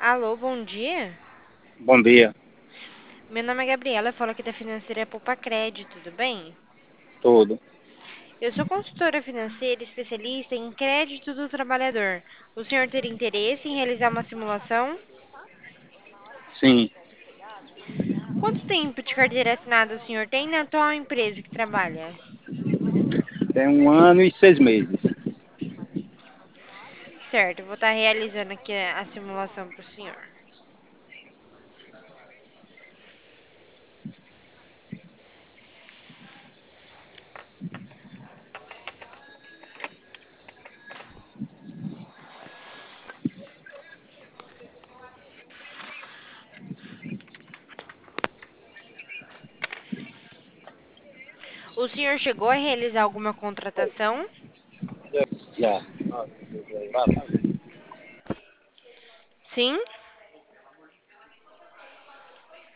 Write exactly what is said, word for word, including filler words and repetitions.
Alô, bom dia. Bom dia, Meu nome é Gabriela, eu falo aqui da Financeira Poupa Crédito, tudo bem? tudo. Eu sou consultora financeira especialista em crédito do trabalhador. O senhor teria interesse em realizar uma simulação? Sim, Quanto tempo de carteira assinada o senhor tem na atual empresa que trabalha? tem um ano e seis meses. Certo, eu vou estar realizando aqui a a simulação para o senhor. O senhor chegou a realizar alguma contratação? Já. Sim?